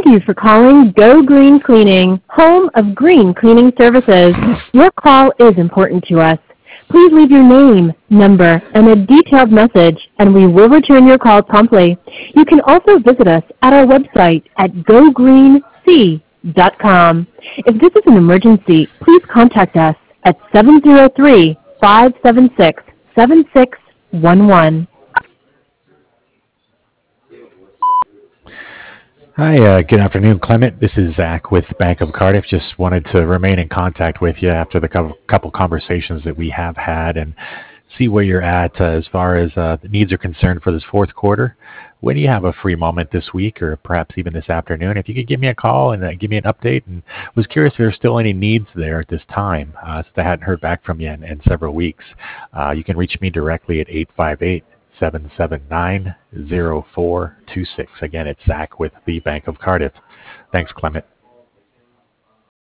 you for calling Go Green Cleaning, home of green cleaning services. Your call is important to us. Please leave your name, number, and a detailed message, and we will return your call promptly. You can also visit us at our website at gogreenc.com. If this is an emergency, please contact us at 703-576-7611. Hi, good afternoon, Clement. This is Zach with Bank of Cardiff. Just wanted to remain in contact with you after the couple conversations that we have had and see where you're at as far as the needs are concerned for this fourth quarter. When you have a free moment this week or perhaps even this afternoon, if you could give me a call and give me an update, and was curious if there's still any needs there at this time, since I hadn't heard back from you in several weeks. You can reach me directly at 858-779-0426. Again, it's Zach with the Bank of Cardiff. Thanks, Clement.